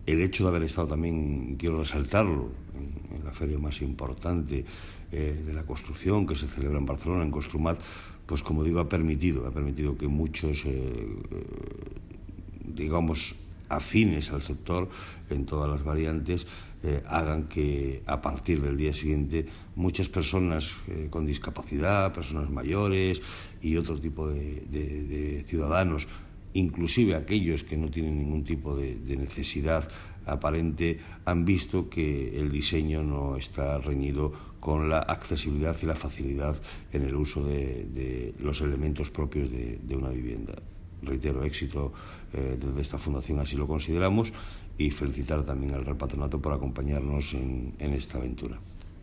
El hecho de haber estado también, quiero resaltarlo, en la feria más importante de la construcción que se celebra en Barcelona, en Construmat, pues como digo, ha permitido que muchos, digamos, afines al sector en todas las variantes, hagan que a partir del día siguiente muchas personas con discapacidad, personas mayores y otro tipo de ciudadanos, inclusive aquellos que no tienen ningún tipo de necesidad aparente, han visto que el diseño no está reñido con la accesibilidad y la facilidad en el uso de los elementos propios de una vivienda. Reitero, éxito desde esta fundación, así lo consideramos, y felicitar también al Real Patronato por acompañarnos en esta aventura.